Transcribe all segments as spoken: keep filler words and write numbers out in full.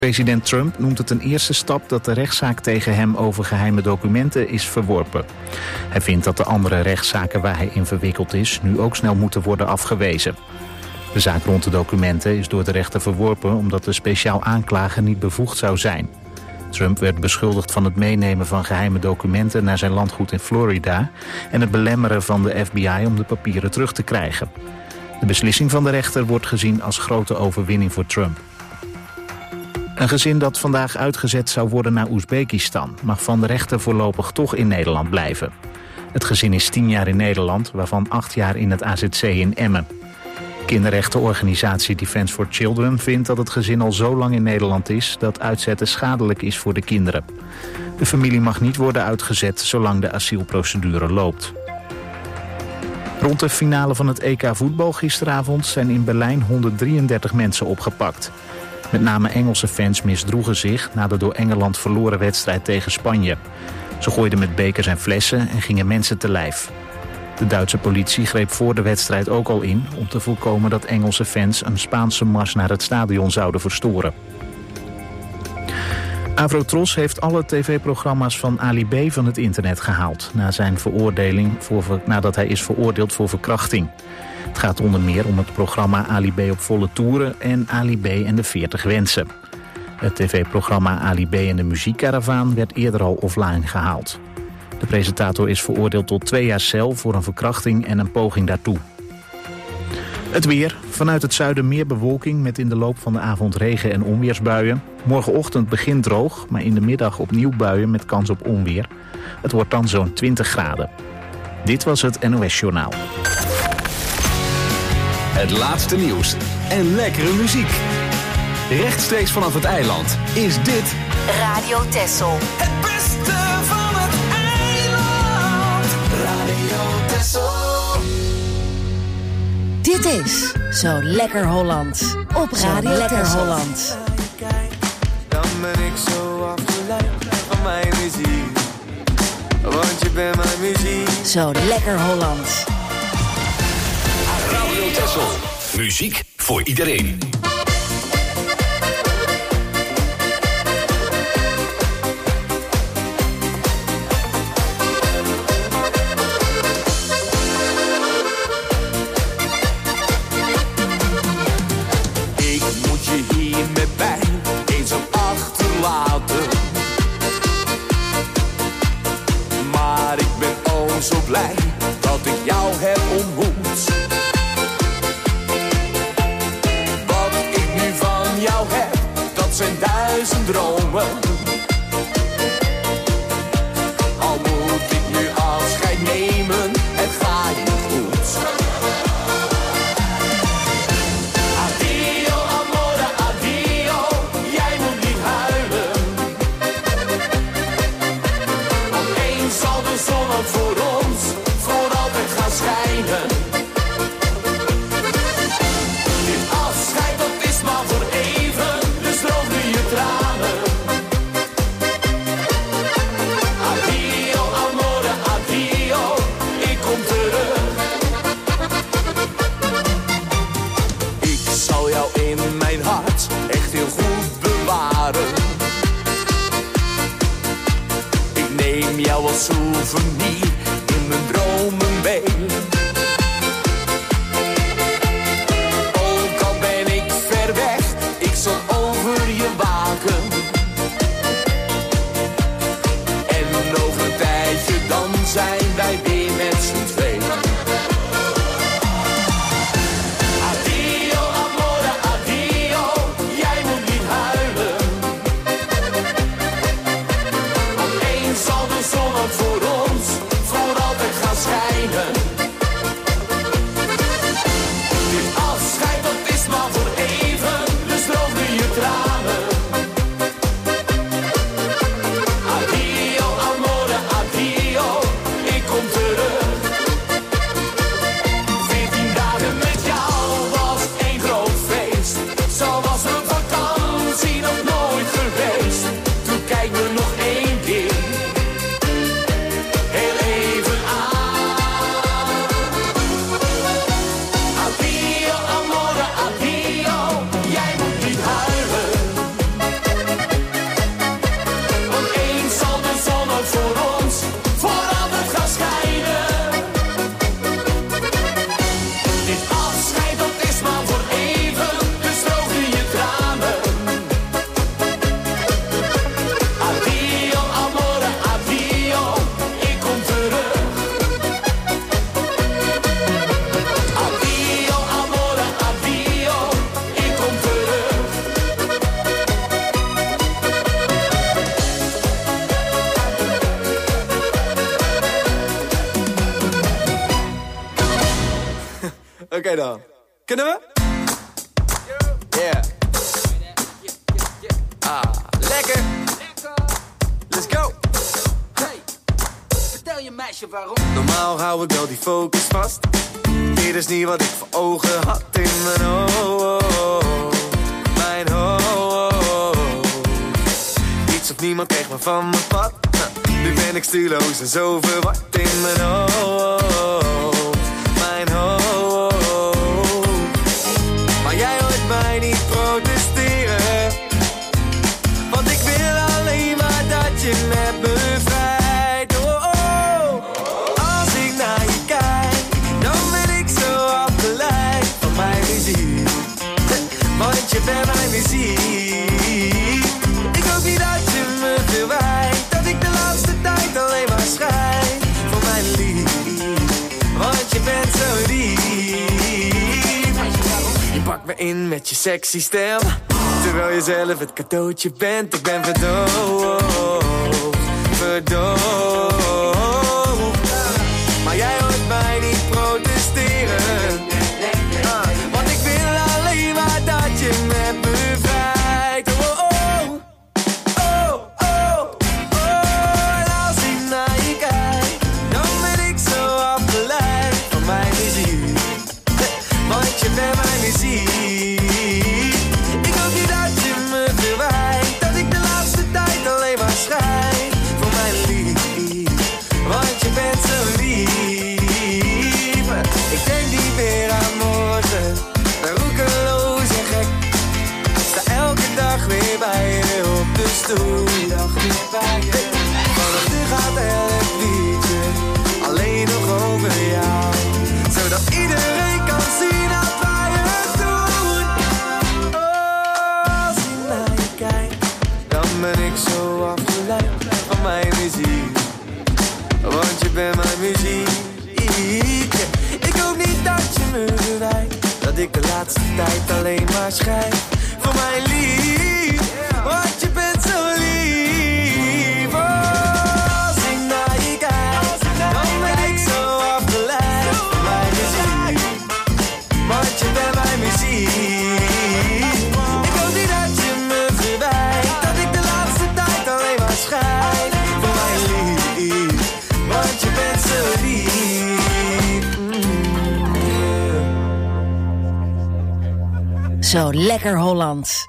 President Trump noemt het een eerste stap dat de rechtszaak tegen hem over geheime documenten is verworpen. Hij vindt dat de andere rechtszaken waar hij in verwikkeld is nu ook snel moeten worden afgewezen. De zaak rond de documenten is door de rechter verworpen omdat de speciaal aanklager niet bevoegd zou zijn. Trump werd beschuldigd van het meenemen van geheime documenten naar zijn landgoed in Florida en het belemmeren van de F B I om de papieren terug te krijgen. De beslissing van de rechter wordt gezien als grote overwinning voor Trump. Een gezin dat vandaag uitgezet zou worden naar Oezbekistan mag van de rechter voorlopig toch in Nederland blijven. Het gezin is tien jaar in Nederland, waarvan acht jaar in het A Z C in Emmen. Kinderrechtenorganisatie Defence for Children vindt dat het gezin al zo lang in Nederland is dat uitzetten schadelijk is voor de kinderen. De familie mag niet worden uitgezet zolang de asielprocedure loopt. Rond de finale van het E K voetbal gisteravond zijn in Berlijn honderddrieëndertig mensen opgepakt. Met name Engelse fans misdroegen zich na de door Engeland verloren wedstrijd tegen Spanje. Ze gooiden met bekers en flessen en gingen mensen te lijf. De Duitse politie greep voor de wedstrijd ook al in om te voorkomen dat Engelse fans een Spaanse mars naar het stadion zouden verstoren. Avrotros heeft alle tv-programma's van Ali B. van het internet gehaald na zijn veroordeling voor, nadat hij is veroordeeld voor verkrachting. Het gaat onder meer om het programma Ali B. op volle toeren en Ali B. en de veertig wensen. Het tv-programma Ali B. en de muziekkaravaan werd eerder al offline gehaald. De presentator is veroordeeld tot twee jaar cel voor een verkrachting en een poging daartoe. Het weer. Vanuit het zuiden meer bewolking met in de loop van de avond regen- en onweersbuien. Morgenochtend begint droog, maar in de middag opnieuw buien met kans op onweer. Het wordt dan zo'n twintig graden. Dit was het N O S-journaal. Het laatste nieuws en lekkere muziek. Rechtstreeks vanaf het eiland is dit Radio Texel. Het beste van het eiland. Radio Texel. Dit is Zo Lekker Holland op Radio Lekker Holland. Dan ben ik zo afgeleid van mijn muziek. Want je bent mijn muziek. Zo Lekker Holland. Radio Texel. Muziek voor iedereen. Zo blij dat ik jou heb ontmoet. Wat ik nu van jou heb, dat zijn duizend dromen. Al moet ik nu afscheid nemen, het gaat je goed. Addio amore, addio, jij moet niet huilen. Want eens zal de zon ook voor ons voor altijd gaan schijnen. Dit afscheid dat is maar voor even, dus droog nu je tranen. Addio amore, addio, ik kom terug. Ik zal jou in mijn hart echt heel goed bewaren. Ik neem jou als souvenir in mijn dromen mee. Ook al ben ik ver weg, ik zal over je waken. En over een tijdje dan zijn wij weer met z'n twee. Addio amore, addio, jij moet niet huilen. Want eens zal de zon ook voor ons okay dan. Kunnen we? Yeah. Ah, lekker. Let's go. Hey, vertel je meisje waarom. Normaal hou ik wel die focus vast. Dit is niet wat ik voor ogen had in mijn hoofd. Mijn hoofd. Iets of niemand kreeg me van mijn pad. Nu ben ik stuurloos en zo verward in mijn hoofd. Mijn hoofd. Maar jij hoort mij niet protesteren. Want ik wil alleen maar dat je met me vrijt. Oh, oh. Als ik naar je kijk, dan ben ik zo afgeleid van mijn muziek. Want je bent mijn muziek. Ik hoop niet dat je me verwijt, dat ik de laatste tijd alleen maar schrijf voor mijn lief. Want je bent zo lief. Je pakt me in met je sexy stem, terwijl je zelf het cadeautje bent. Ik ben verdoofd, verdoofd. Maar jij hoort mij niet protesteren. uh, Want ik wil alleen maar dat je met me vrijt. Oh, oh, oh, oh, oh. En als ik naar je kijk, dan ben ik zo afgeleid van mijn muziek. Want je bent mijn muziek. Ik hoop niet dat je me verwijt, dat ik de laatste tijd alleen maar schrijf voor mijn lief. Want je bent zo lief. Ik denk niet meer aan morgen, ben roekeloos en gek. Sta elke dag weer bij je op de stoel. Vanaf nu gaat elk liedje alleen nog over jou, zodat iedereen kan zien dat wij het doen. Oh, als ik naar je kijk, dan ben ik zo afgeleid van mijn muziek. Want je bent mijn muziek. Ik hoop niet dat je me verwijt, dat ik de laatste tijd alleen maar schrijf voor mijn lief. Want je bent zo lief. Oh, als ik naar je kijk, dan ben ik zo afgeleid van mijn muziek. Want je bent mijn muziek. Ik hoop niet dat je me verwijt, dat ik de laatste tijd alleen maar schrijf voor mijn lief. Want je bent zo lief. Zo lekker Holland.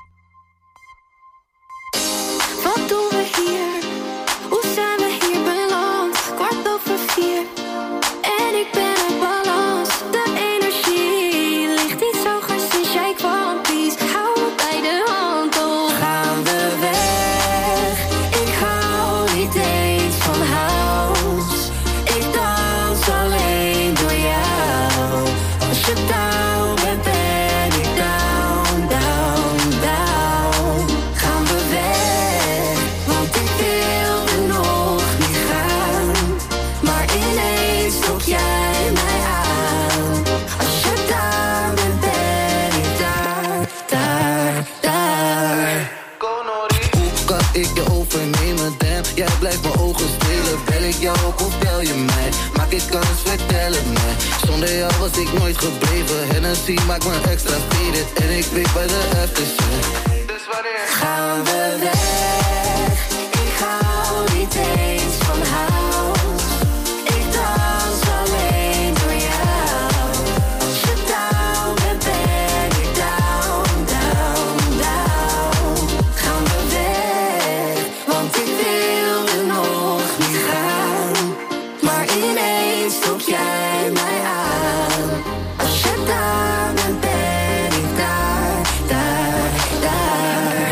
Wat doen we hier? Hoe zijn we hier beland? Kwart over vier en ik ben op balans. De energie ligt iets hoger sinds jij kwam. Please, hou me bij de hand. Oh, gaan we weg? Ik hou niet eens van house. Ik dans alleen door jou. Als je down bent, ben ik down, down, down. Gaan we weg, want ik wilde nog niet gaan. Maar ineens trok jij mij aan. Als je daar bent, ben ik daar, daar, daar. Hoe kan ik je overnemen, damn? Jij blijft mijn ogen spelen. Bel ik jou op of bel je mij? Maak ik kans, vertel het mij. Zonder jou was ik nooit gebleven. Hennessy maakt me extra faded. En ik weet bij de aftershave. Dus wanneer gaan we weg? Ik hou niet eens van house. Ik dans alleen door jou. Als je down bent, ben ik down, down, down. Gaan we weg, want ik wilde nog niet gaan. Maar ineens trok jij mij aan. Als je daar bent, ben ik daar, daar, daar.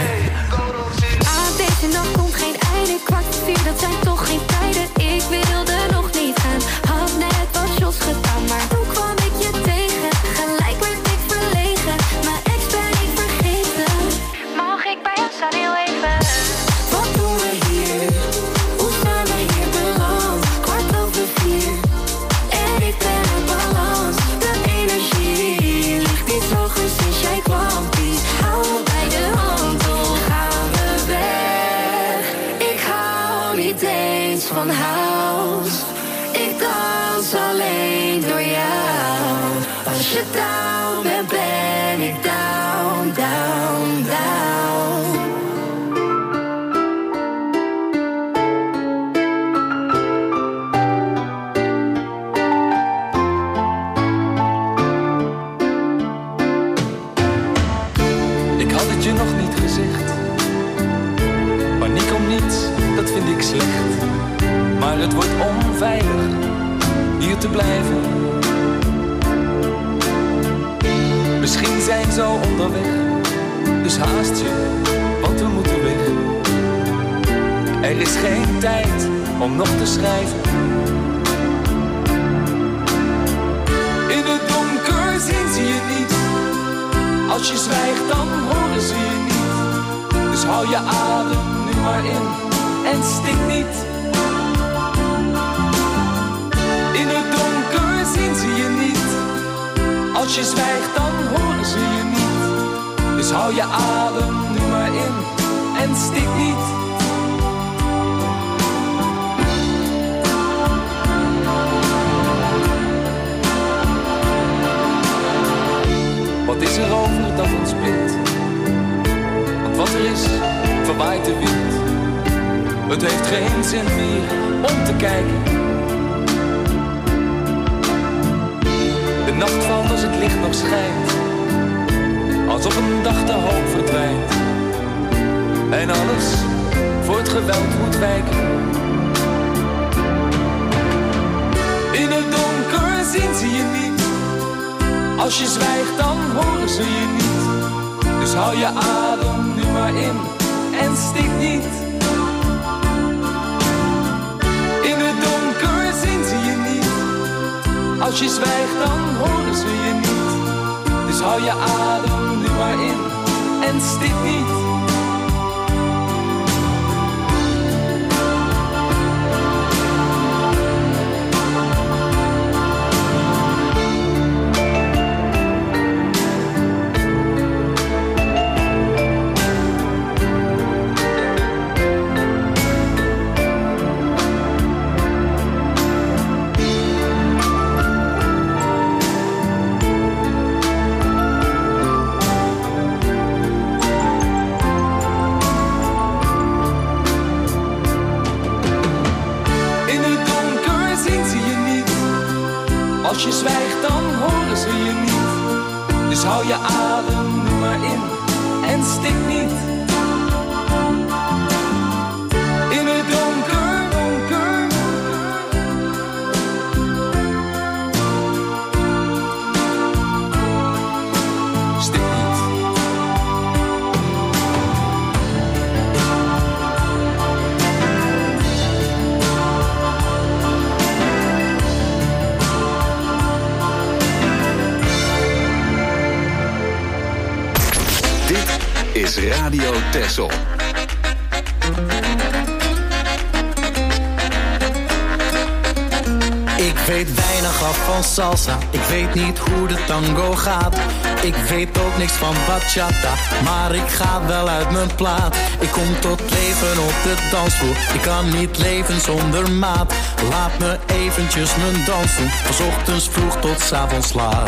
Aan deze nacht komt geen einde. Kwart voor vier, dat zijn toch geen tijden. Ik wilde nog niet gaan, had net wat shots gedaan. Maar toen kwam ik je tegen, gelijk werd ik verlegen. Mijn ex ben ik vergeten. Mag ik bij jou staan heel even? Wat doen we hier? Hoe zijn we hier beland? Kwart over vier en ik ben op balans. De energie ligt iets hoger sinds jij kwam. Please, hou me bij de hand. Oh, gaan we weg? Ik hou niet eens van house. Ik dans alleen door jou. Als Als je down bent, ben ik down, down, down. Ik had het je nog niet gezegd. Paniek om niets, dat vind ik slecht. Maar het wordt onveilig hier te blijven. Misschien zijn ze al onderweg, dus haast je, want we moeten weg. Er is geen tijd om nog te schrijven. In het donker zien ze je niet. Als je zwijgt dan horen ze je niet. Dus hou je adem nu maar in en stik niet. In het donker zien ze je niet. Als je zwijgt dan horen ze je niet. Dus hou je adem nu maar in en stik niet. Wat is er over dat ons bindt? Want wat er is, verwaait de wind. Het heeft geen zin meer om te kijken. De nacht valt als het licht nog schijnt. Alsof een dag te hoop verdwijnt. En alles voor het geweld moet wijken. In het donker zien ze je niet. Als je zwijgt dan horen ze je niet. Dus hou je adem nu maar in en stik niet. In het donker zien ze je niet. Als je zwijgt dan horen ze je niet. Dus hou je adem nu maar in en stik niet. Als je zwijgt dan horen ze je niet. Dus hou je adem nu maar in en stik niet. In het donker, donker. Stik niet. Is Radio Texel. Ik weet weinig af van salsa, ik weet niet hoe de tango gaat. Ik weet ook niks van bachata, maar ik ga wel uit mijn plaat. Ik kom tot leven op de dansvloer, ik kan niet leven zonder maat. Laat me eventjes mijn dans doen, van 's ochtends vroeg tot 's avonds laat.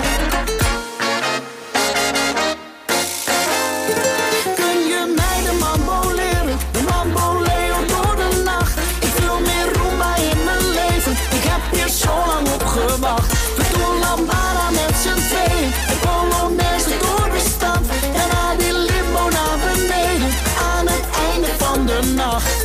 We doen lambada met z'n tweeën. De Polonaise door de stad. En al die limbo naar beneden. Aan het einde van de nacht.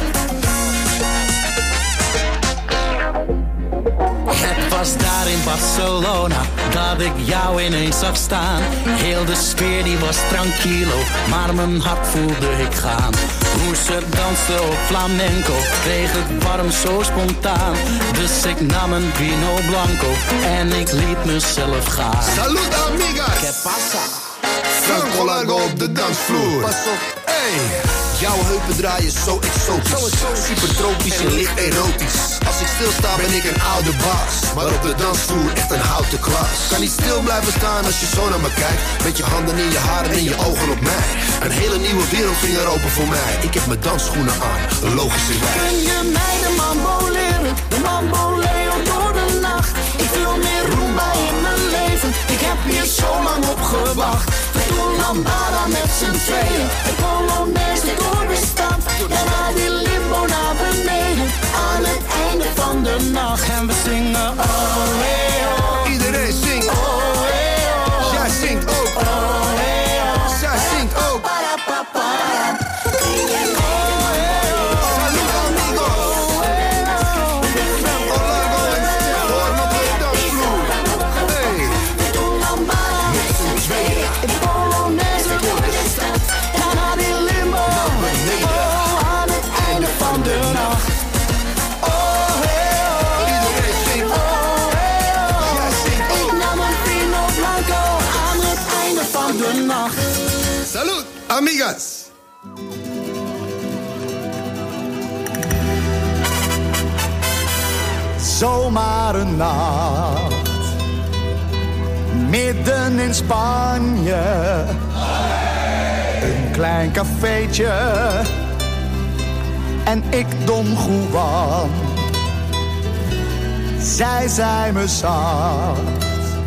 Het was daar in Barcelona dat ik jou ineens zag staan. Heel de sfeer die was tranquilo, maar mijn hart voelde ik gaan. Hoe ze danste op flamenco, kreeg het warm zo spontaan. Dus ik nam een vino blanco en ik liet mezelf gaan. Salut amigas! ¿Qué pasa? Franco Largo op de dansvloer. Pas op. Hey! Jouw heupen draaien zo exotisch. Super tropisch en licht erotisch. Als ik stilsta ben ik een oude baas. Maar op de dansvloer echt een houten klas. Kan niet stil blijven staan als je zo naar me kijkt. Met je handen in je haren en je ogen op mij. Een hele nieuwe wereld ging er open voor mij. Ik heb mijn dansschoenen aan, logische wijs. Kun je mij de mambo leren? De mambo leo door de nacht. Ik wil meer rumba in mijn leven. heb hier zo lang op gewacht. We doen lambada met z'n tweeën. De Polonaise door de stad. Daarna die limbo naar beneden. Aan het einde van de nacht. En we zingen oh, hey, oh. Iedereen zingt oh, hey, oh. Jij zingt ook oh, hey, oh. Zij zingt ook para, para, para. Salut amigos. Olargo en Stefan op de dansvloer. Hey. We doen lambada met z'n tweeën. De Polonaise door de stad. Daarna die limbo. Oh, aan het einde van de nacht. Salut, amigas! Zomaar een nacht, midden in Spanje. Een klein cafeetje en ik Don Juan. Zij zei me zacht,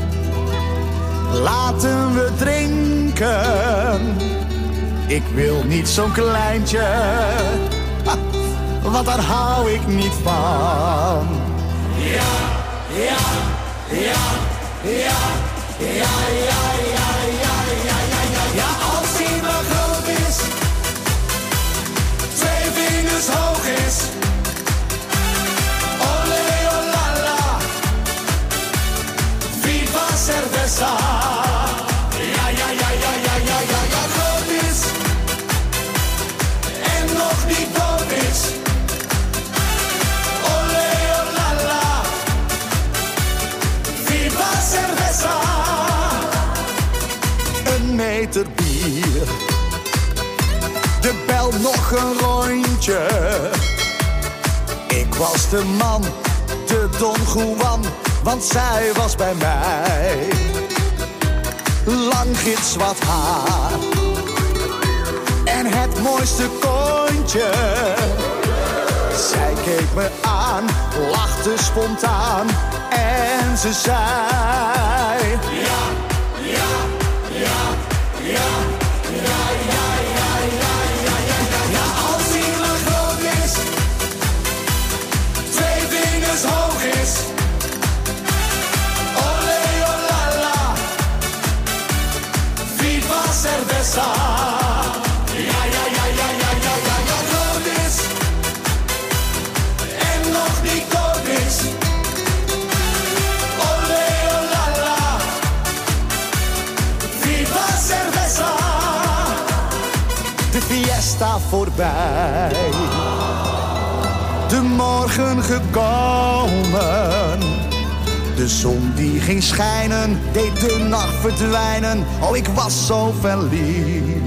laten we drinken. Ik wil niet zo'n kleintje, ha, want daar hou ik niet van. Ja, ja, ja, ja, ja, ja, ja, ja, ja, ja, ja. Als hij maar groot is, twee vingers hoog is. Ole, olala, viva cerveza. Ja, ja, ja, ja, ja, ja, ja, ja, groot is en nog niet dood is. Ole, olala, viva cerveza. Een meter bier, de bel nog een rondje. Ik was de man, de Don Juan, want zij was bij mij. Lang gitzwart haar en het mooiste kontje. Zij keek me aan, lachte spontaan en ze zei: Ja, ja, ja, ja, ja, ja, ja, ja, ja, ja, ja, ja. Als hij maar groot is, twee vingers hoog is. Ole, olala, viva cerveza. Ja, ja, ja, ja, ja, ja, ja, ja, groot is en nog niet dood is. Ole, olala, viva cerveza. De fiesta voorbij, de morgen gekomen. De zon die ging schijnen, deed de nacht verdwijnen. Oh, ik was zo verliefd.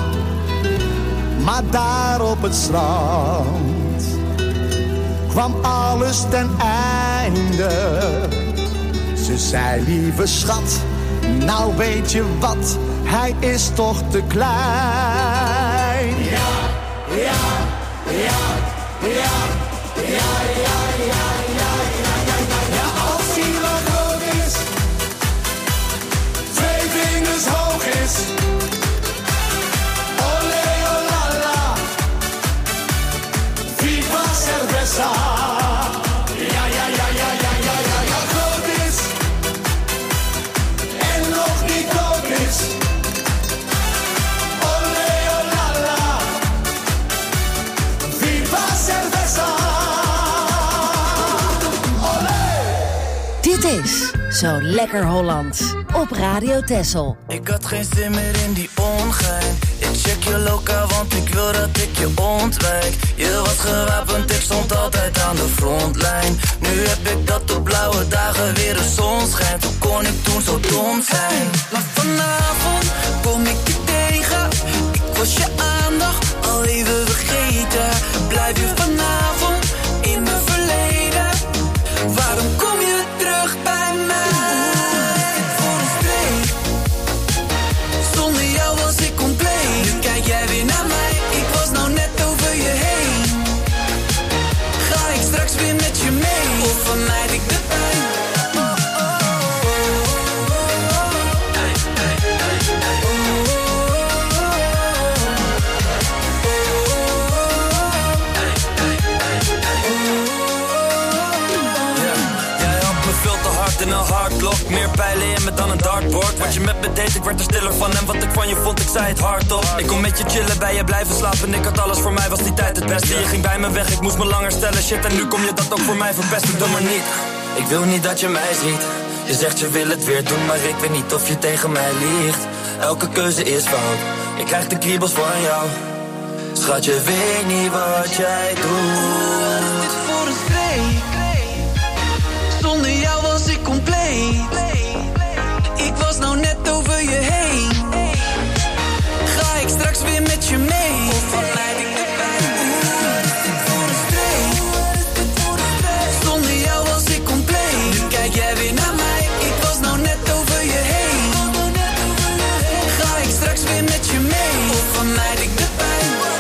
Maar daar op het strand kwam alles ten einde. Ze zei: lieve schat, nou weet je wat, hij is toch te klein. Ja, ja, ja, ja, ja, ja, ja, ja, ja, ja, ja, ja. Als hij maar groot is, twee vingers hoog is. Ole, olala, viva cerveza. Ja, ja, ja, ja, ja, ja, ja, ja, groot is en nog niet dood is. Ole, olala, viva cerveza. Ole. Dit is Zo Lekker Holland op Radio Texel. Ik had geen zin meer in die ongein. Ik check je loka, want ik wil dat ik je ontwijk. Je was gewapend, ik stond altijd aan de frontlijn. Nu heb ik dat op blauwe dagen weer de zon schijnt. Hoe kon ik toen zo dom zijn? Maar vanavond kom ik je tegen. Ik was je aandacht al even vergeten. Blijf je vanavond in mijn verleden? Waarom kom je terug bij mij? Voor een streep. Zonder jou was ik compleet. Nu kijk jij weer naar mij. Ik was nou net over je heen. Ga ik straks weer met je mee? Of vermijd ik de pijn? Oh, oh, oh, oh, oh. Glock. Meer pijlen in me dan een dartboard. Wat je met me deed, ik werd er stiller van. En wat ik van je vond, ik zei het hardop. Ik kon met je chillen, bij je blijven slapen. Ik had alles, voor mij was die tijd het beste. Je ging bij me weg, ik moest me langer stellen. Shit, en nu kom je dat ook voor mij verpesten. Doe maar niet. Ik wil niet dat je mij ziet. Je zegt je wil het weer doen, maar ik weet niet of je tegen mij liegt. Elke keuze is fout. Ik krijg de kriebels van jou. Schat, je weet niet wat jij doet. Dit voor een streek. Zonder jou was ik compleet. Ik was nou net over je heen. Ga ik straks weer met je mee? Of verleid ik de pijn? Dit voor een streek. Zonder jou was ik compleet. Nu kijk jij weer naar mij. Ik was nou net over je heen. Ga ik straks weer met je mee? Of vermijd ik de pijn?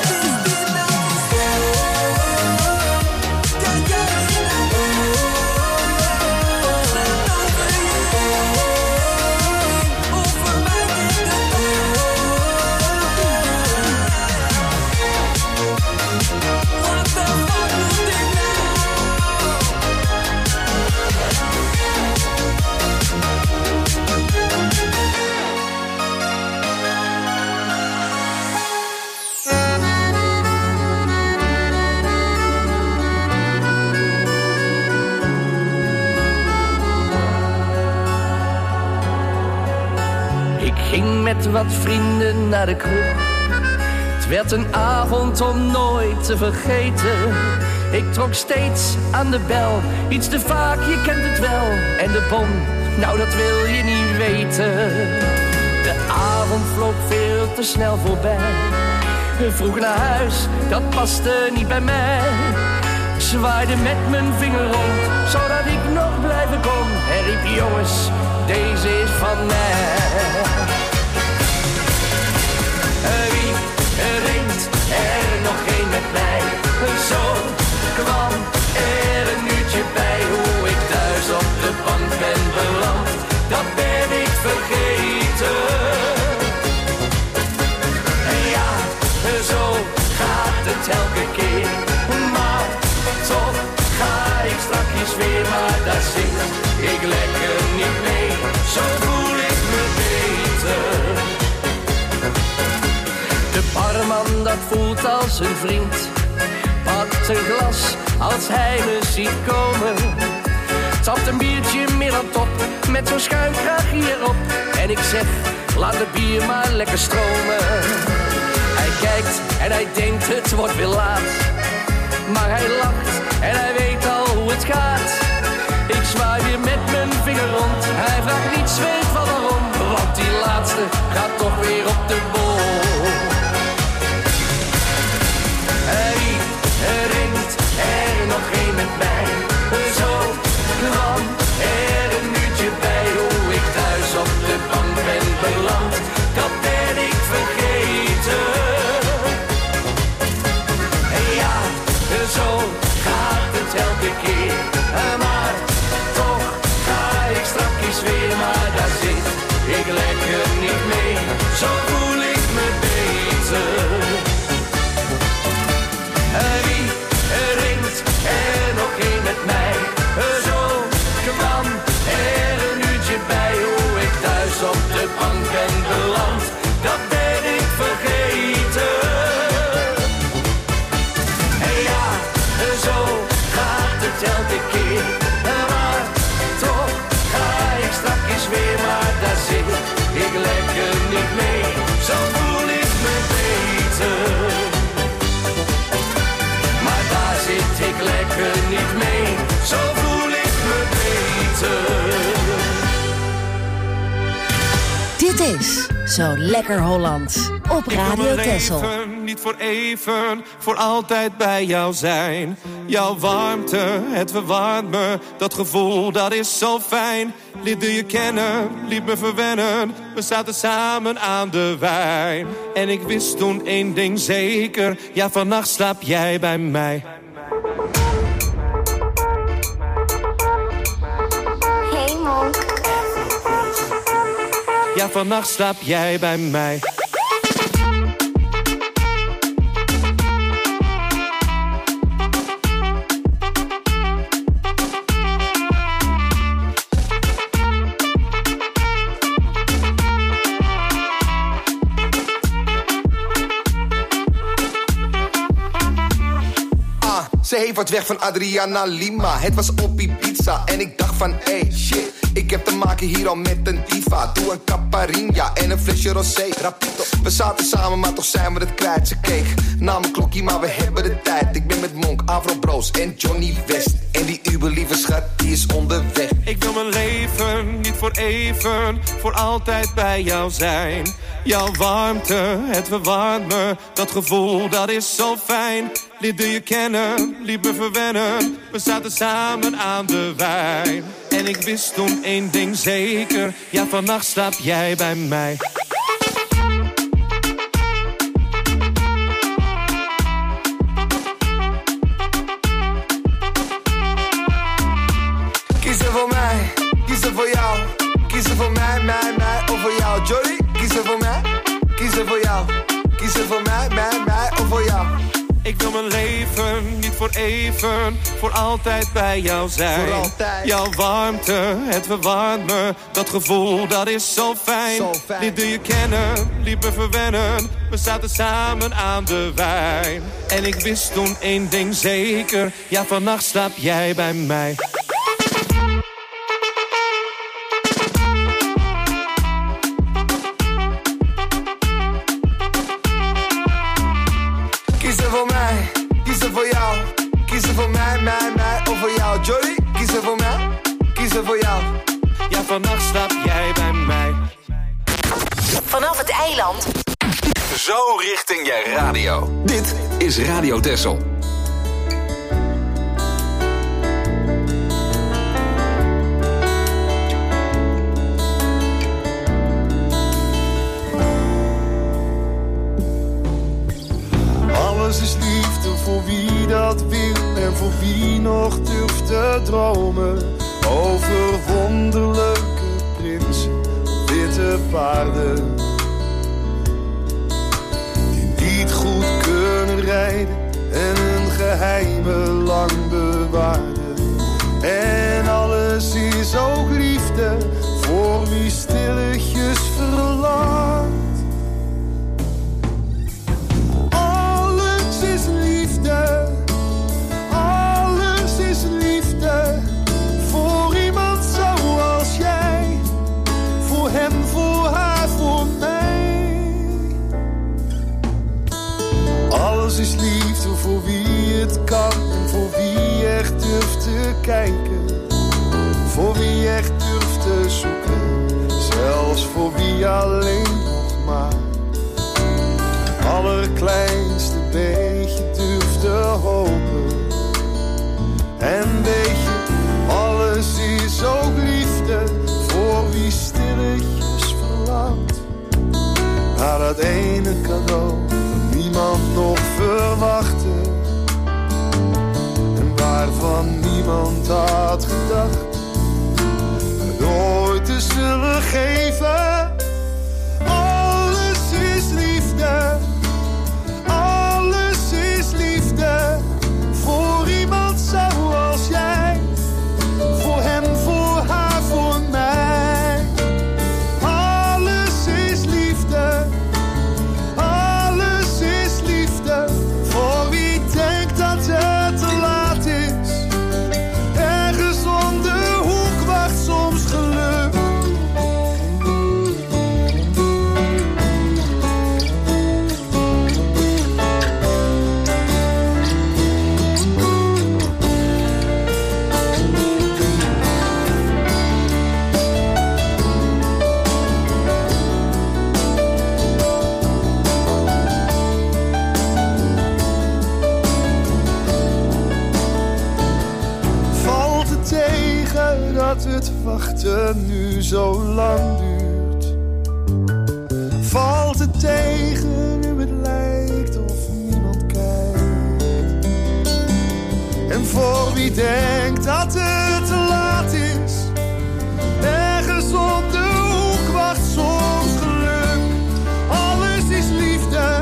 Ging met wat vrienden naar de kroeg. Het werd een avond om nooit te vergeten. Ik trok steeds aan de bel, iets te vaak, je kent het wel. En de bon, nou dat wil je niet weten. De avond vloog veel te snel voorbij. Vroeg naar huis, dat paste niet bij mij. Ik zwaaide met mijn vinger rond, zodat ik nog blijven kon. En riep, jongens, deze is van mij. Wie ringt er nog een met mij? Zo kwam er een uurtje bij. Hoe ik thuis op de bank ben beland, dat ben ik vergeten. Ja, zo gaat het elke keer. Maar toch ga ik strakjes weer. Maar daar zit ik lekker niet mee. Zo voel ik me beter. De barman, dat voelt als een vriend. Pakt een glas als hij me ziet komen. Tapt een biertje meer dan top, met zo'n schuimkraag hierop. En ik zeg, laat het bier maar lekker stromen. Hij kijkt en hij denkt, het wordt weer laat. Maar hij lacht en hij weet al hoe het gaat. Ik zwaai weer met mijn vinger rond. Hij vraagt niets, weet van waarom. Want die laatste gaat toch weer op de bol. Wie ringt er nog een met mij? Zo kwam er een uurtje bij. Hoe ik thuis op de bank ben beland, dat ben ik vergeten. Ja, zo gaat het elke keer. Maar toch ga ik strakjes weer. Maar daar zit ik lekker niet mee. Zo voel ik me beter. Wie ringt er nog een met mij? Zo kwam er een uurtje bij. Hoe ik thuis op de bank ben beland, dat ben ik vergeten. Ja, zo gaat het elke keer. Maar toch ga ik strakjes weer. Maar daar zit ik lekker niet mee. Zo voel ik me beter. Zit ik lekker niet mee, zo voel ik me beter. Dit is Zo Lekker Holland op Radio Texel. Niet voor even, voor altijd bij jou zijn. Jouw warmte, het verwarmt me, dat gevoel dat is zo fijn. Leerde je kennen, liet me verwennen, we zaten samen aan de wijn. En ik wist toen één ding zeker, ja vannacht slaap jij bij mij. Hey Monk. Ja vannacht slaap jij bij mij. Ze heeft wat weg van Adriana Lima. Het was op Ibiza en ik dacht van, hey, shit. Ik heb te maken hier al met een diva. Doe een caipirinha en een flesje rosé. Rapito, we zaten samen, maar toch zijn we het kwijt. Ze keek naar mijn klokkie, maar we hebben de tijd. Ik ben met Monk, Avro Bros en Johnny West. En die uberlieve schat, die is onderweg. Ik wil mijn leven, niet voor even, voor altijd bij jou zijn. Jouw warmte, het verwarmt me, dat gevoel, dat is zo fijn. Leerde je kennen, liet me verwennen, we zaten samen aan de wijn. En ik wist toen één ding zeker, ja, vannacht slaap jij bij mij. Kiezen voor mij, kiezen voor jou. Kiezen voor mij, mij, mij of voor jou. Johnny, kiezen voor mij, kiezen voor jou. Kiezen voor mij, mij, mij of voor jou. Ik wil mijn leven, niet voor even, voor altijd bij jou zijn. Voor altijd. Jouw warmte, het verwarmt me, dat gevoel, dat is zo fijn. Zo fijn. Leerde je kennen, liet me verwennen, we zaten samen aan de wijn. En ik wist toen één ding zeker, ja, vannacht slaap jij bij mij. Kiezen voor mij, kiezen voor jou. Kiezen voor mij, mij, mij of voor jou. Johnny, kiezen voor mij, kiezen voor jou. Ja, vannacht slaap jij bij mij. Vanaf het eiland. Zo richting je radio. Dit is Radio Texel. Alles is liefde voor wie dat wil en voor wie nog durft te dromen. Over wonderlijke prinsen op witte paarden. Die niet goed kunnen rijden en hun geheimen lang bewaarden. En alles is ook liefde voor wie stilletjes verlangt. Is liefde, alles is liefde voor iemand zoals jij, voor hem, voor haar, voor mij. Alles is liefde voor wie het kan en voor wie echt durft te kijken, voor wie echt durft te zoeken, zelfs voor wie alleen nog maar allerkleinste beetje durft te hopen. En weet je, alles is ook liefde voor wie stilletjes verlangt naar dat ene cadeau dat niemand nog verwachtte en waarvan niemand had gedacht het ooit te zullen geven. Alles is liefde. Voor iemand zoals jij, voor hem, voor haar, voor mij. Alles is liefde, alles is liefde. Voor wie denkt dat het te laat is. Ergens om de hoek wacht soms geluk. Dat het wachten nu zo lang duurt. Valt het tegen nu het lijkt of niemand kijkt. En voor wie denkt dat het te laat is. Ergens op de hoek wacht soms geluk. Alles is liefde.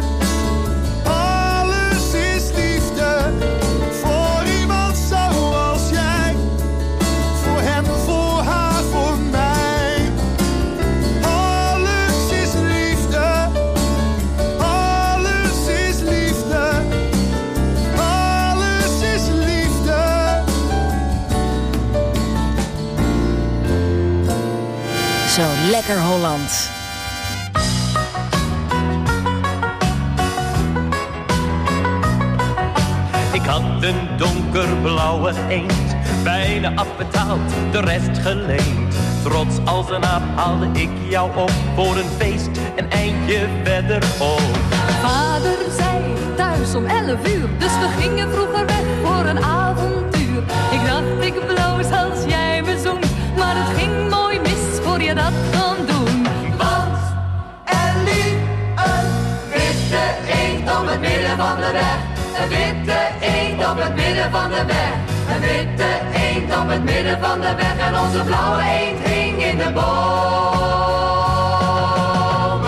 Alles is liefde. Voor iemand zoals jij. Voor hem, voor haar, voor mij. Alles is liefde. Alles is liefde. Alles is liefde. Lekker Holland. Ik had een donkerblauwe eend, bijna afbetaald, de rest geleend. Trots als een aap haalde ik jou op voor een feest, een eindje verderop. Vader zei thuis om elf uur, dus we gingen vroeger weg voor een avontuur. Ik dacht ik bloos als jij me zoent, maar het ging mooi mis voor je dat kon doen. Want er liep een witte eend op het midden van de weg. Een witte eend op het midden van de weg. Een witte eend op het midden van de weg. En onze blauwe eend hing in de bomen.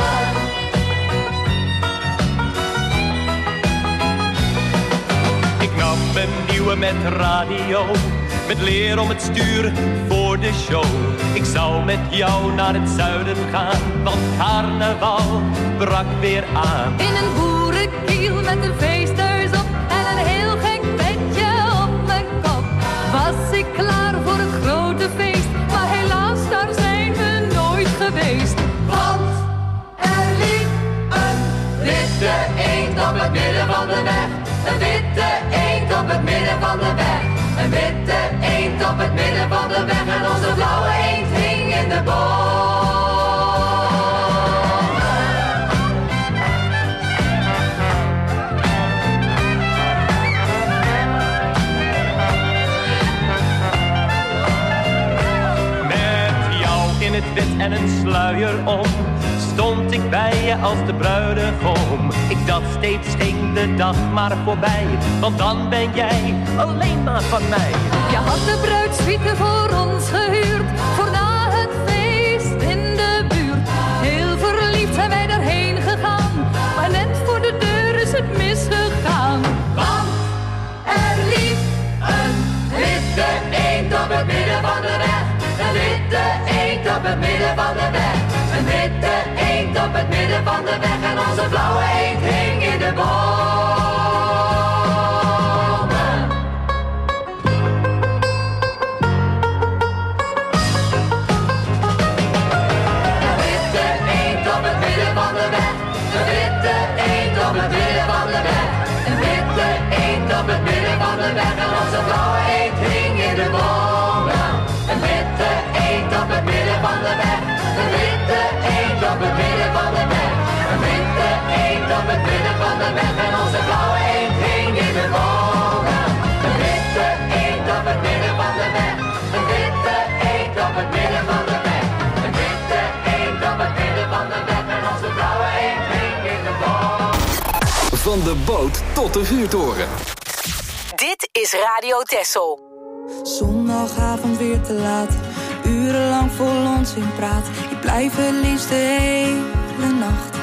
Ik nam een nieuwe met radio, met leer om het stuur voor de show. Ik zou met jou naar het zuiden gaan, want carnaval brak weer aan. In een boerenkiel met een feesthuis op en een heel gek petje op mijn kop. Was ik klaar voor het grote feest, maar helaas daar zijn we nooit geweest. Want er liep een witte eend op het midden van de weg. Een witte eend op het midden van de weg. Een witte eend op het midden van de weg. En onze blauwe eend hing in de bomen. Met jou in het wit en een sluier om, stond ik bij je als de bruidegom. Ik dacht steeds ging de dag maar voorbij, want dan ben jij alleen maar van mij. Je had de bruidssuite voor ons gehuurd, voor na het feest in de buurt. Heel verliefd zijn wij daarheen gegaan, maar net voor de deur is het misgegaan. Want er liep een witte eend op het midden van de weg. Een witte eend op het midden van de weg. Een witte eend op het midden van de weg. En onze blauwe eend hing in de bomen. Een witte eend op het midden van de weg. Een witte eend op het midden van de weg. Een witte eend op het midden van de weg. En onze blauwe eend hing in de bomen. Een witte eend op het midden van de weg. Een witte eend op het midden van de weg. Een witte eend op het midden van de weg. En onze blauwe eend hing in de bomen. Een witte eend op het midden van de weg. Een witte eend op het midden van de weg. Een witte eend op het midden van de weg. En onze blauwe eend hing in de bomen. Van de boot tot de vuurtoren. Dit is Radio Texel. Zondagavond weer te laat, urenlang vol onzin praat. Ik blijf het liefst de hele nacht.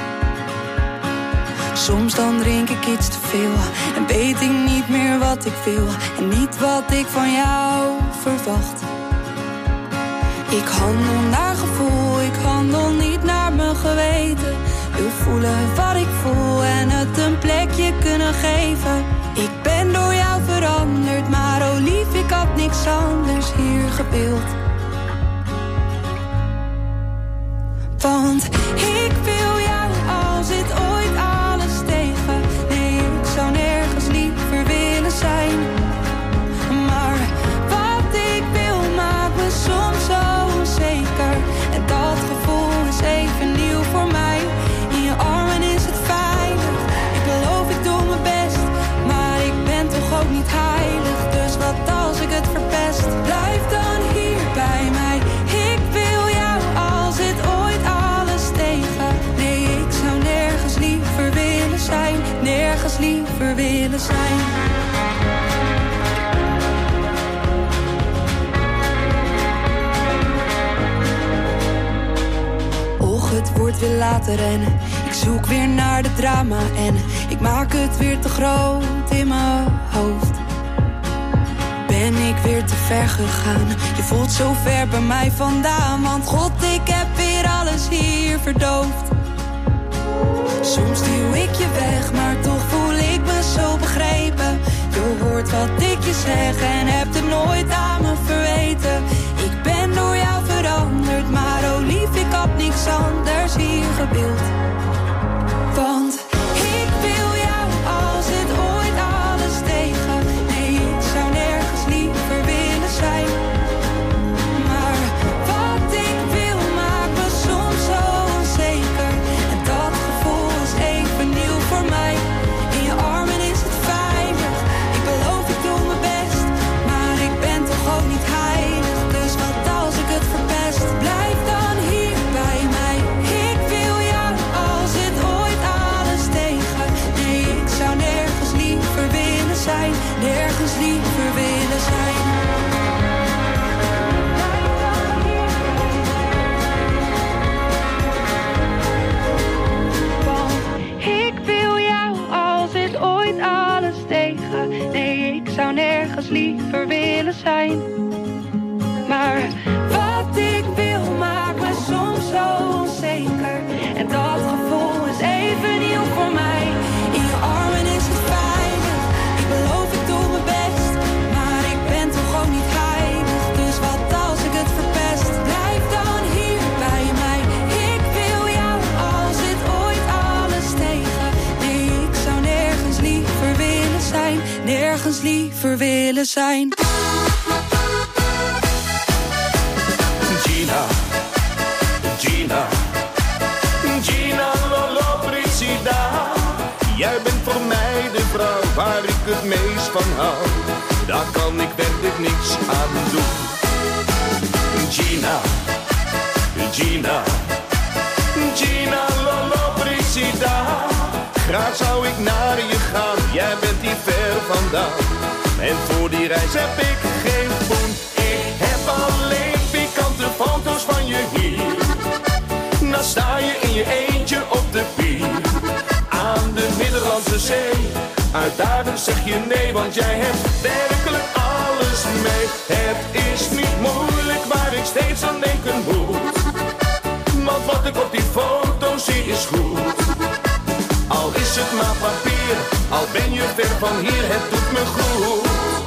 Soms dan drink ik iets te veel en weet ik niet meer wat ik wil. En niet wat ik van jou verwacht. Ik handel naar gevoel, ik handel niet naar mijn geweten. Wil voelen wat ik voel en het een plekje kunnen geven. Ik ben door jou veranderd, maar oh lief, ik had niks anders hier gewild. Want ik wil jou als het ooit alles tegen. Nee, ik zou nergens liever willen zijn. Maar wat ik wil maakt me soms zo onzeker. En dat gevoel is even nieuw voor mij. In je armen is het veilig. Ik beloof ik doe mijn best, maar ik ben toch ook niet heilig. Dus wat als ik het verpest? Blijf dan hier bij mij. Ik wil jou als het ooit alles tegen. Nee, ik zou nergens liever willen zijn. Nergens liever willen zijn. Och, het wordt weer later en ik zoek weer naar de drama. En ik maak het weer te groot in mijn hoofd. Ben ik weer te ver gegaan? Je voelt zo ver bij mij vandaan. Want god, ik heb weer alles hier verdoofd. Soms duw ik je weg, maar toch voel ik me zo begrepen. Je hoort wat ik je zeg en hebt het nooit aan me verweten. Ik ben door jou veranderd, maar oh lief, ik had anders hier gebeeld. Want ik wil jou als het ooit alles tegen. Nee, ik zou nergens liever willen zijn. Maar wat ik wil maakt me soms zo onzeker. En dat gevoel is even nieuw voor mij. In je armen is het veilig. Ik beloof ik doe mijn best. Maar ik ben toch ook niet heilig. Dus wat als ik het verpest? Blijf dan hier bij mij. Ik wil jou als het ooit alles tegen. Nee, ik zou nergens liever willen zijn. Nergens liever willen zijn. Ik wil jou als het ooit alles tegen. Nee, ik zou nergens liever willen zijn. Maar wat ik wil maakt me soms zo onzeker. En dat gevoel is even nieuw voor mij. In je armen is het veilig. Ik beloof ik doe mijn best. Maar ik ben toch ook niet heilig. Dus wat als ik het verpest? Blijf dan hier bij mij. Ik wil jou als het ooit alles tegen. Nee, ik zou nergens liever willen zijn. Nergens liever willen zijn. Gina, Gina, Gina Lollobrigida. Jij bent voor mij de vrouw waar ik het meest van hou. Daar kan ik werkelijk niks aan doen. Gina, Gina, Gina Lollobrigida. Graag zou ik naar je gaan, jij bent hier ver vandaan. En voor die reis heb ik geen poen. Ik heb alleen pikante foto's van je hier. Dan sta je in je eentje op de pier. Aan de Middellandse Zee. Uitdagend zeg je nee, want jij hebt werkelijk alles mee. Het is niet moeilijk waar ik steeds aan denken moet. Want wat ik op die foto zie is goed. Al is het maar papier, al ben je ver van hier, het doet me goed.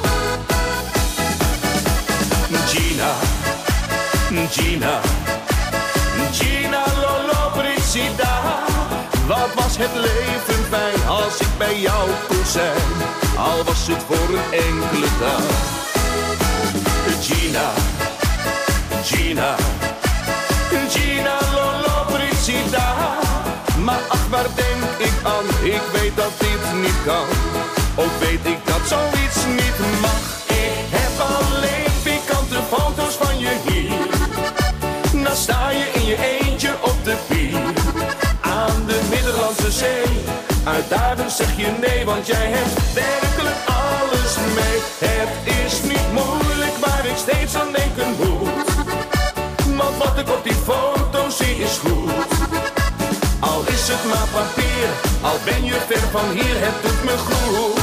Gina, Gina, Gina Lollobrigida. Wat was het leven fijn als ik bij jou kon zijn. Al was het voor een enkele dag. Gina, Gina, Gina Lollobrigida. Maar ach, waar denk ik aan? Ik weet dat dit niet kan. Ook weet ik dat zoiets niet mag. Ik heb alleen pikante foto's van je hier. Dan sta je in je eentje op de pier. Aan de Middellandse Zee. Uitdagend zeg je nee, want jij hebt werkelijk alles mee. Het is niet moeilijk waar ik steeds aan denken moet. Want wat ik op die foto zie is goed. Al is het maar papier, al ben je ver van hier, het doet me goed.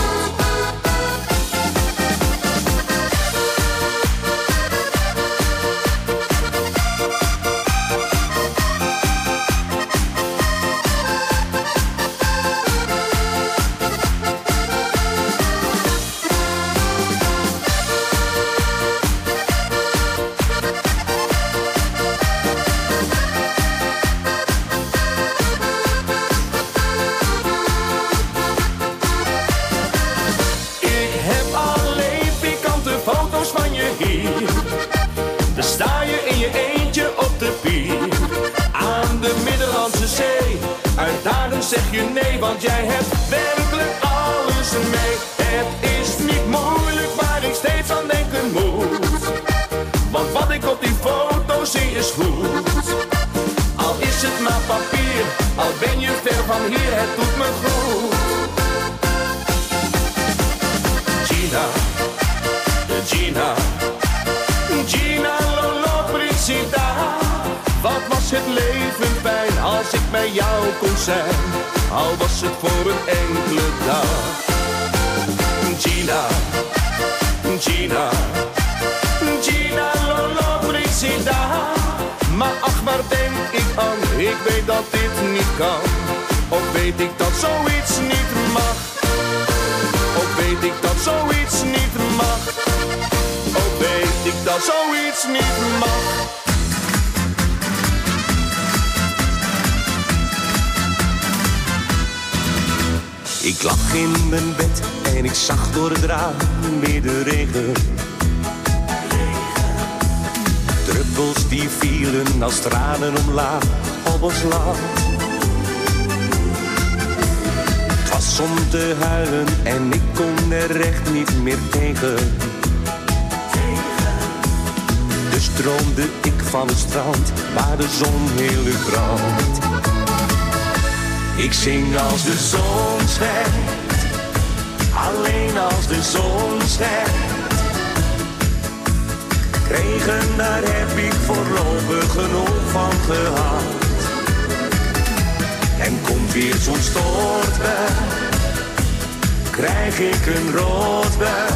Zeg je nee, want jij hebt werkelijk alles mee. Het is niet moeilijk waar ik steeds aan denken moet. Want wat ik op die foto zie is goed. Al is het maar papier, al ben je ver van hier, het doet me goed. Gina, Gina, Gina Lollobrigida. Wat was het leven fijn als ik bij jou kon zijn. Al was het voor een enkele dag. Gina, Gina, Gina Lollobrigida. Maar ach, waar denk ik aan? Ik weet dat dit niet kan. Ook weet ik dat zoiets niet mag. Ook weet ik dat zoiets niet mag. Ook weet ik dat zoiets niet mag. Ik lag in mijn bed en ik zag door het raam weer de regen. Druppels die vielen als tranen omlaag op ons land. Het was om te huilen en ik kon er echt niet meer tegen. Dus droomde ik van het strand waar de zon heel uur brandt. Ik zing als de zon schijnt, alleen als de zon schijnt. Regen, daar heb ik voorlopig genoeg van gehad. En komt weer zo'n stortbui, krijg ik een roodbui.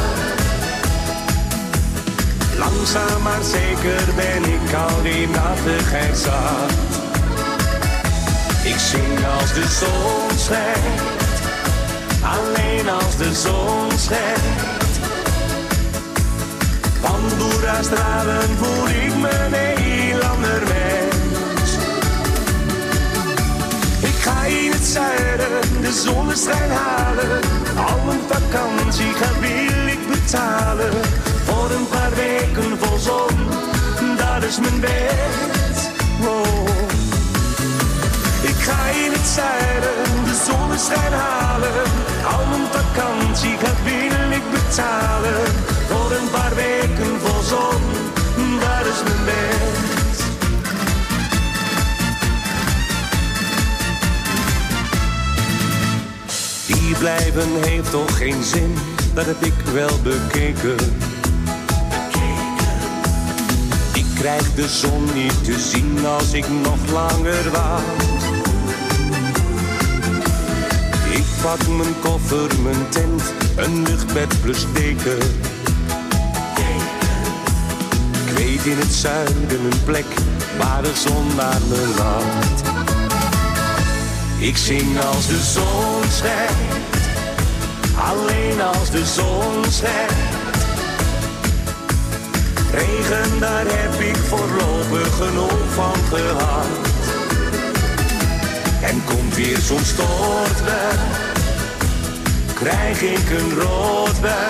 Langzaam maar zeker ben ik al die nattigheid zat. Ik zing als de zon schijnt, alleen als de zon schijnt. Van Boera-stralen voel ik me een heel ander mens. Ik ga in het zuiden de zonneschijn halen. Al een vakantie ga wil ik betalen. Voor een paar weken vol zon, dat is mijn wens. Wow. Ik ga in het zuiden de zonneschijn halen. Al mijn vakantie ga wil ik betalen. Voor een paar weken vol zon, dat is mijn wens. Hier blijven heeft toch geen zin, dat heb ik wel bekeken. Ik krijg de zon niet te zien als ik nog langer wacht. Ik pak mijn koffer, mijn tent, een luchtbed plus deken. Ik weet in het zuiden een plek waar de zon naar me laat. Ik zing als de zon schijnt, alleen als de zon schijnt. Regen, daar heb ik voorlopig genoeg van gehad. En komt weer zo'n stortbui, krijg ik een roodbui.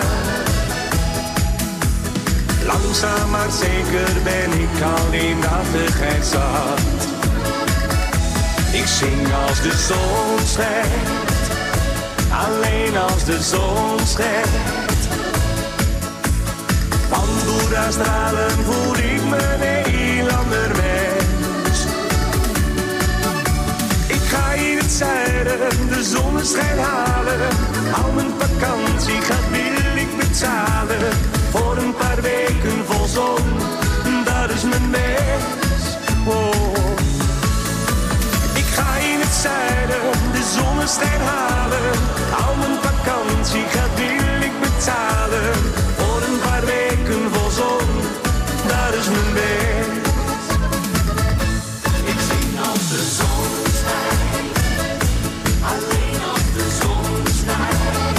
Langzaam maar zeker ben ik al in nattigheid zat. Ik zing als de zon schijnt, alleen als de zon schijnt. Van Boera-stralen voel ik me een heel ander mens. Ik ga in het zuiden de zonneschijn halen. Al mijn vakantie gaat wil ik betalen. Voor een paar weken vol zon, dat is mijn wens. Oh. Ik ga in het zuiden de zonneschijn halen. Al mijn vakantie gaat wil ik betalen. Voor een paar weken vol zon, dat is mijn wens. Ik zing als de zon schijnt, alleen als de zon schijnt.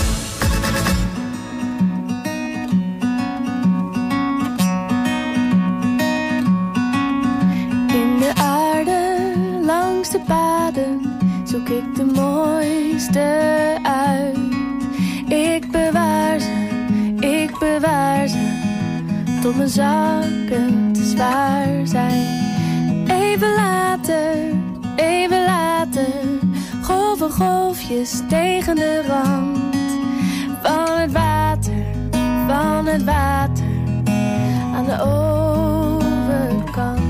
In de aarde, langs de paden, zoek ik de mooiste uit. Ik bewaar ze, ik bewaar ze, tot mijn zakken te zwaar zijn. Even later, even later, golven golfjes tegen de rand. Van het water, van het water, aan de overkant.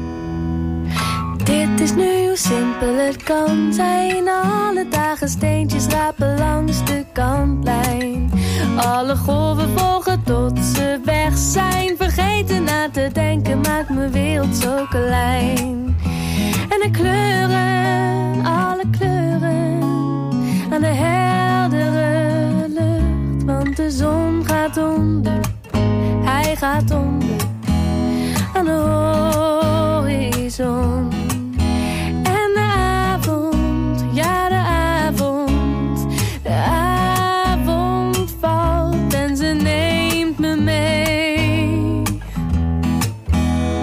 Dit is nu hoe simpel het kan zijn. Alle dagen steentjes rapen langs de kantlijn. Alle golven volgen tot ze weg zijn. Vergeten na te denken maakt mijn wereld zo klein. En de kleuren, alle kleuren, aan de heldere lucht. Want de zon gaat onder, hij gaat onder, aan de horizon.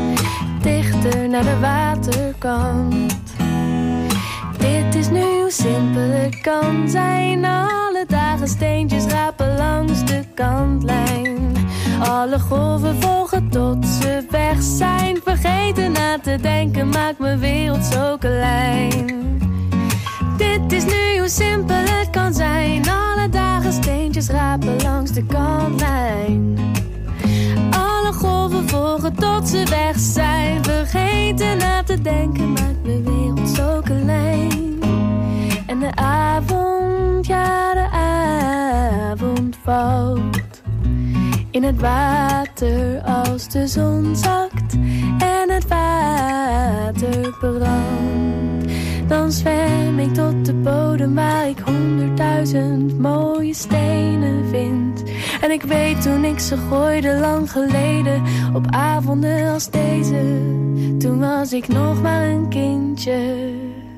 Naar de waterkant. Dit is nu hoe simpel simpel het kan zijn. Alle dagen steentjes rapen langs de kantlijn. Alle golven volgen tot ze weg zijn. Vergeten na te denken maakt mijn wereld zo klein. Dit is nu hoe simpel het kan zijn. Alle dagen steentjes rapen langs de kantlijn. Alle golven volgen tot ze weg zijn. Vergeten na te denken maakt mijn wereld zo klein. En de avond, ja de avond valt in het water als de zon zakt en het water brandt. Dan zwem ik tot de bodem waar ik honderdduizend mooie stenen vind. En ik weet toen ik ze gooide lang geleden, op avonden als deze, toen was ik nog maar een kindje.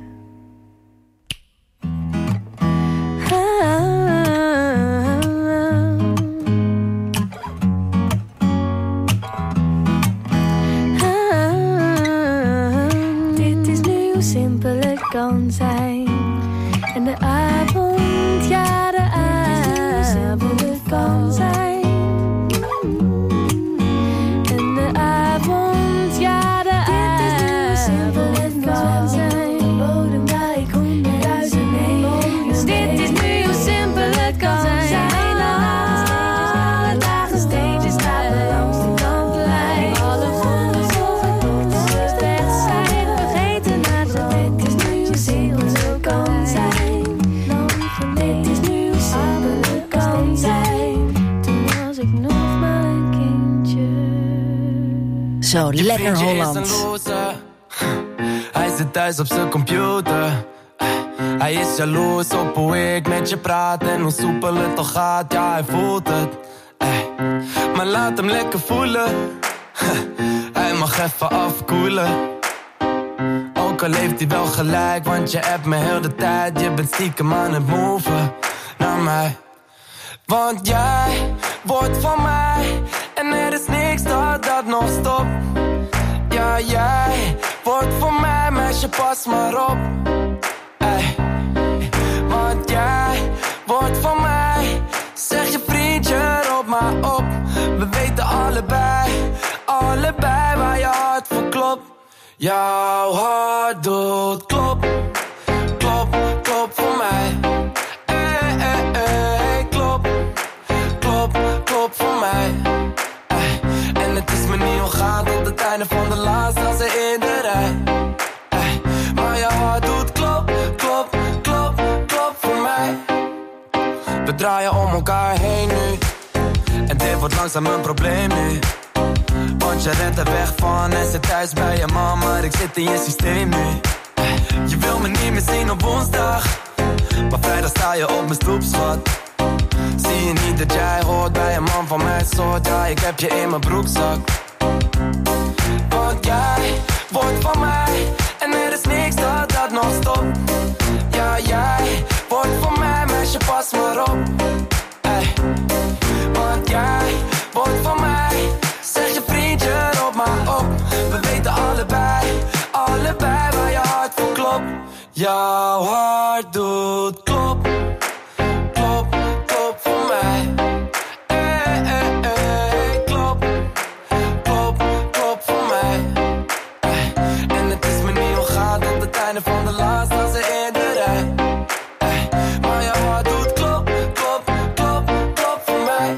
Kan zijn. En de avond, ja de avond het kan zijn. En de avond, ja de avond het kan zijn. Bodem waar ik honderdduizend heen. Dus dit is nu hoe simpel het kan zijn. Alle dagen steentjes rapen langs de kantlijn. Alle golven volgen tot ze weg zijn. Vergeten na te denken. Kan zijn, lang geleden. Het is nu hoe simpel het kan zijn. Toen was ik nog maar een kindje. Zo, Je lekker vriendje Holland. is een loser. Hij zit thuis op zijn computer. Hij is jaloers op hoe ik met je praat en hoe soepel het toch gaat. Ja, hij voelt het. Maar laat hem lekker voelen. Hij mag even afkoelen. Ook al heeft hij wel gelijk, want je hebt me heel de tijd. Je bent stiekem aan het moven naar mij. Want jij wordt van mij en er is niks dat dat nog stopt. Ja, jij wordt van mij, meisje, pas maar op. Ey. Want jij wordt van mij, zeg je vriendje, roep maar op. We weten allebei, allebei waar je hart voor klopt. Jouw hart doet klop, klop, klop voor mij. Ey, ey, ey, klop, klop, klop voor mij. Ey, en het is me niet ongaan tot het einde van de laatste als er in de rij. Ey, maar je hart doet klop, klop, klop, klop voor mij. We draaien om elkaar heen nu. En dit wordt langzaam een probleem nu. Want je rent er weg van en zit thuis bij je man, maar ik zit in je systeem nu. Je wil me niet meer zien op woensdag, maar vrijdag sta je op mijn stoep, schat. Zie je niet dat jij hoort bij een man van mijn soort? Ja, ik heb je in mijn broekzak. Want jij wordt van mij en er is niks dat dat nog stopt. Ja, jij wordt van mij, meisje, pas maar op. Ey. Want jij wordt van mij, zeg je vriendje, roep maar op. We weten allebei, allebei waar je hart voor klopt. Jouw hart doet klop, klop, klop voor mij. Ey, ey, ey, klop, klop, klop voor mij. Ey. En het is me niet ongaan tot het einde van de laatste als er in de rij. Ey. Maar jouw hart doet klop, klop, klop, klop voor mij.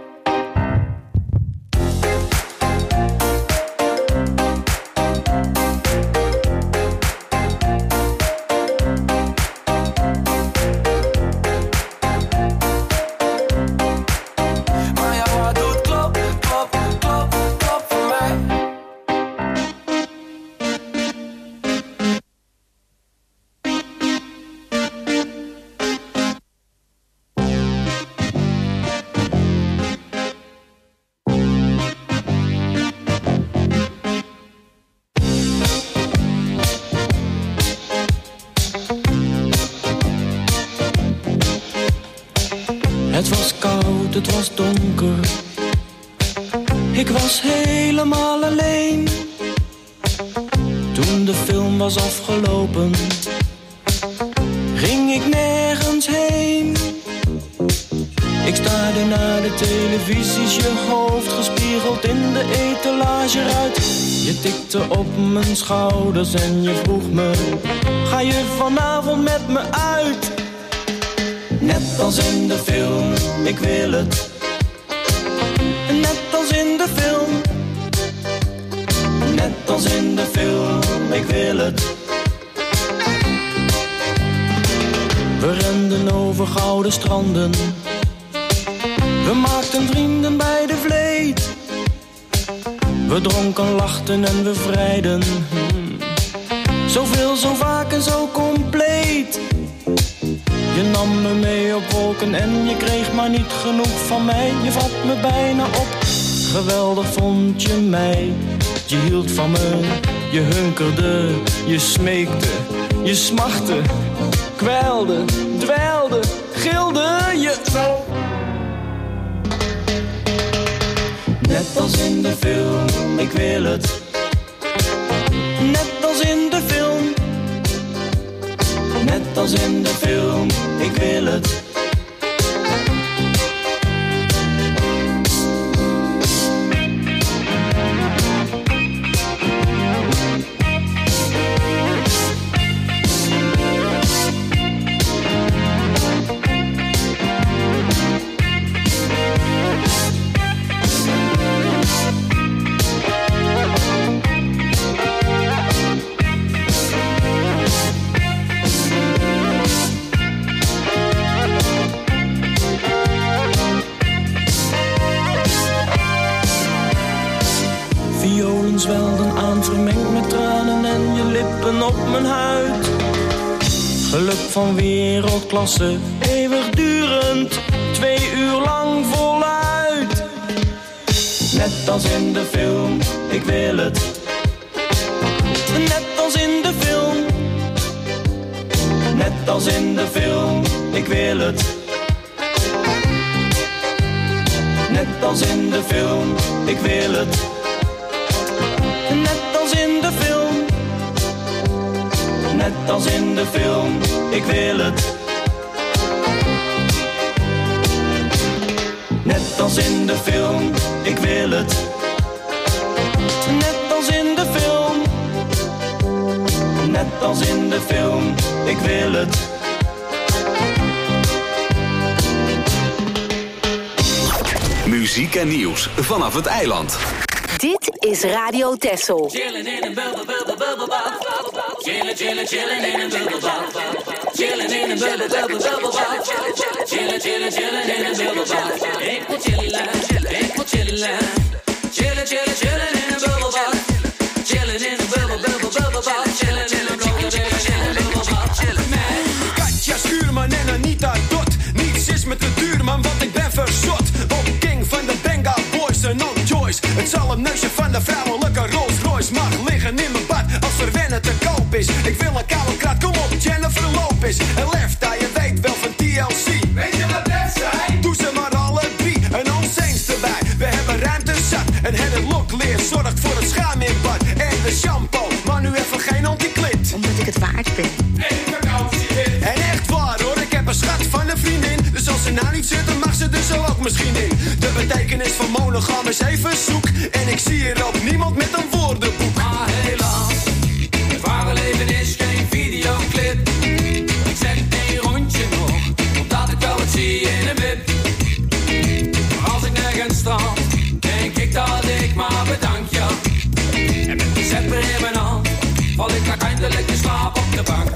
Het was koud, het was donker. Ik was helemaal alleen. Toen de film was afgelopen, ging Ik staarde naar de televisies, je hoofd gespiegeld in de etalage uit. Je tikte op mijn schouders en je vroeg me, ga je vanavond met me uit? Net als in de film, ik wil het. Net als in de film. Net als in de film, ik wil het. We renden over gouden stranden. We maakten vrienden bij de vleet. We dronken, lachten en we vrijden. Hmm. Zoveel, zo vaak en zo compleet. Je nam me mee op wolken en je kreeg maar niet genoeg van mij. Je vat me bijna op, geweldig vond je mij. Je hield van me, je hunkerde, je smeekte, je smachtte, kwijlde, dweilde, gilde je zo. Net als in de film, ik wil het. Net als in de film. Net als in de film, ik wil het. Zwelden aan, vermengd met tranen en je lippen op mijn huid. Geluk van wereldklasse, eeuwigdurend, twee uur lang voluit. Net als in de film, ik wil het. Net als in de film. Net als in de film, ik wil het. Net als in de film, ik wil het. Net als in de film. Net als in de film, ik wil het. Net als in de film, ik wil het. Net als in de film. Net als in de film, ik wil het. Muziek en nieuws vanaf het eiland. Dit is Radio Texel. Chillen in een bubbel, bubbel, bubbelbad. Chillen, chillen, chillen in een bubbelbad. Chillen in een bubbel, bubbel, bubbelbad. Chillen, chillen, chillen in een bubbelbad. Ik wil chillen, ik wil chillen. Chillen, chillen, chillen in een bubbelbad. Chillen in een bubbel, bubbel, bubbelbad. Chillen in een bubbel, chillen bubbelbad. Chillen met Katja Schuurman en Anita Dot. Niets is met de duurman, want ik ben verzot. Op King van de Benga Boys en on Joyce. Het zalmneusje van de vrouwelijke Rolls Royce mag liggen in mijn bad als er wennen te koop is. Ik wil een koude krat, kom op, Jennifer Lopez. En Left, je weet wel van T L C. Weet je wat dat zijn? Doe ze maar alle drie, en ons eens erbij. We hebben ruimte zat, en het lookleer zorgt voor het schaam in bad. En de shampoo, maar nu even geen anti-klit. Omdat ik het waard ben. En echt waar hoor, ik heb een schat van een vriendin. Dus als ze nou niet zit, dan mag ze er zo ook misschien in. De betekenis van monogam is even zoek. En ik zie hier ook niemand met een woordenboek. Maar helaas, het ware leven is geen videoclip. Ik zeg één rondje nog, omdat ik wel wat zie in de wip. Maar als ik nergens strand, denk ik dat ik maar bedank je. En met die zepper in mijn hand, val ik uiteindelijk in slaap op de bank.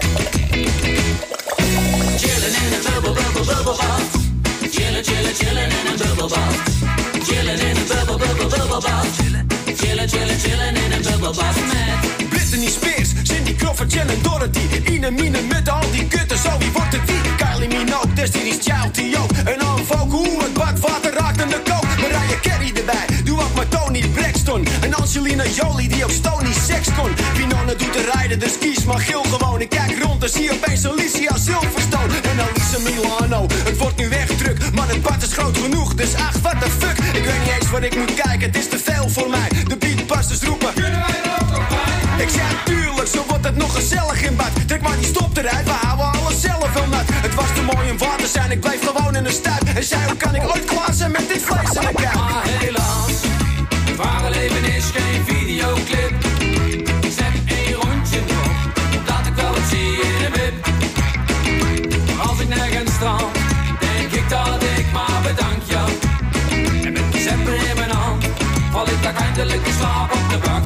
Chillen in een bubbel, bubbel, bubbelbad. Chillen, chillen, chillen in een bubbelbad. Chillen in een bubbel, bubbel, bubbelbad. Chillen, chillen, chillen in een bubbelbad met Britney Spears, Cindy Crawford, Jen en Dorothy. Ine, Mine, met al die kutten, zo wie wordt het wie? Kylie Minogue, Destiny's Child, T O. En dan folk, hoe het badwater raakt aan de kook. Mariah Carey erbij, doe ook maar Tony Braxton. En Angelina Jolie, die op Stony Sex kon. Winona doet de rijden, dus kies maar gil gewoon. Ik kijk rond en zie opeens Alicia Silverstone. En Elisa Milano, het wordt nu echt druk. Maar het bad is groot genoeg, dus ach, what the fuck. Ik weet niet eens wat ik moet kijken, het is te veel voor mij. De beatbusters roepen, kunnen wij er ook nog bij? Ik zeg tuurlijk, zo wordt het nog gezellig in bad. Trek maar die stop eruit, we houden alles zelf wel nat. Het was te mooi om waar te zijn, ik blijf gewoon in de stuip. En zei, hoe kan ik ooit klaar zijn met dit vlees in de kuip? Maar helaas, het ware leven is geen videoclip. Zet één rondje nog, dat ik wel wat zie in de wip. Maar als ik nergens strand, denk ik dat ik maar bedank jou. En met de zepper in mijn hand, val ik daar eindelijk in slaap op de bank.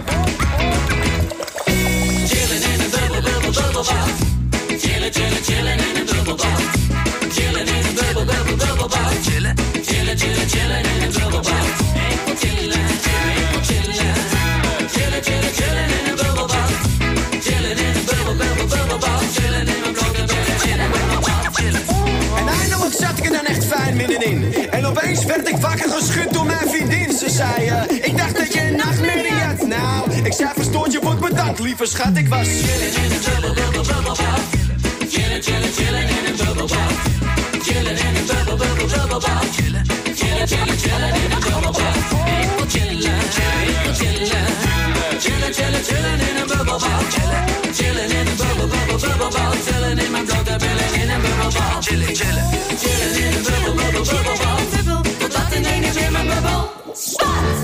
Chillen in een bubbel, bubbel, bubbelbad. Chillen, chillen, chillen in een bubbelbad. Chillen in een bubbel, bubbel, bubbelbad. Chillen, chillen, chillen, chillen in een bubbelbad. Ik wil chillen, ik wil chillen. Chillen, chillen, chillen in een bubbelbad. Chillen in een bubbel, bubbel, bubbelbad. Chillen in mijn blote billen, chillen in mijn bad. Chillen. En eindelijk zat ik er dan echt fijn middenin. En opeens werd ik wakker geschud door mijn vriendin. Ze zei, uh, ik dacht dat je een nachtmerrie had. Nou, ik zei, verstoord je wordt bedankt, lieve schat. Ik was chillen in een bubbel, bubbel, bubbelbad. Chillen, chillen, chillen in een bubbelbad. Chillen in een bubbel, bubbel, bubbelbad. Chillen, chillen, chillen, chillen in een bubbelbad. Ik wil chillen, ik wil chillen. Chillen, chillen, chillen in een bubbelbad. Chillen, chillen in een bubbel, bubbel, bubbelbad. Chillen in mijn blote billen in een bubbelbad. Chillen, chillen, chillen in een bubbel, bubbel, bubbelbad. Totdat ineens weer mijn bubbel spat.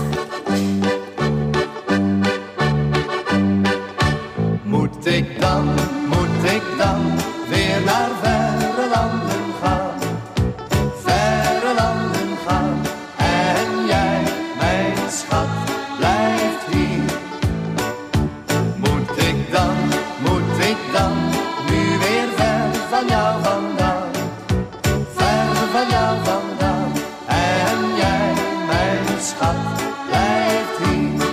Moet ik dan, moet ik dan weer naar verre landen gaan, verre landen gaan, en jij, mijn schat, blijft hier. Moet ik dan, moet ik dan, nu weer ver van jou vandaan, ver van jou vandaan, en jij, mijn schat, blijft hier.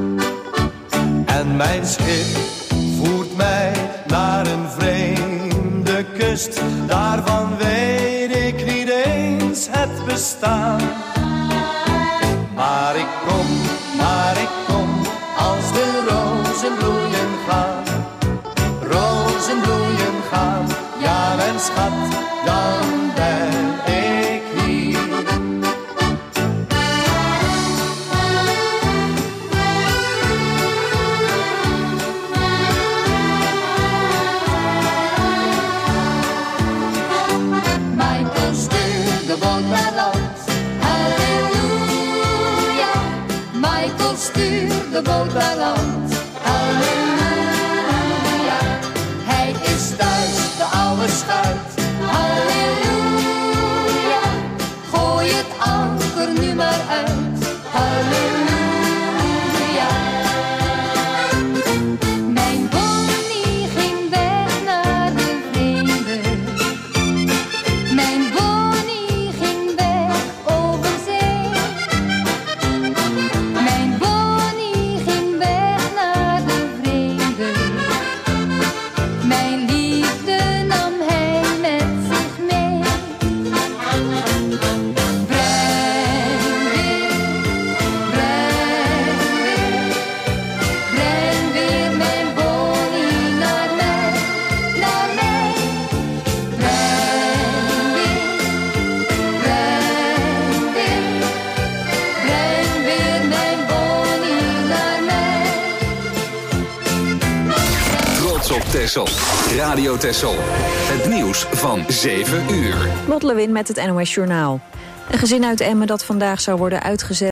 En mijn schip voert mij naar een vreemde kust, daarvan weet ik niet eens het bestaan. Maar ik kom, maar ik kom, als de rozen bloeien gaan, rozen bloeien gaan, ja mijn schat, dan ben ik hier. Michael, stuur de boot naar land. Halleluja. Michael, stuur de boot naar land. Halleluja. Hij is thuis, de oude schuit. Halleluja. Gooi het anker nu maar uit. Halleluja. Mijn Bonnie ging weg naar de vreemde. Mijn Bonnie ging weg over zee. Mijn Bonnie ging weg naar de vreemde. Mijn liefde nam hij met zich mee. Breng weer, breng weer, breng weer mijn Bonnie naar mij, naar mij. Breng weer, breng weer, breng weer mijn Bonnie naar mij. Trots op Texel. Radio Texel. Het nieuws van zeven uur. Lot Lewin met het N O S Journaal. Een gezin uit Emmen dat vandaag zou worden uitgezet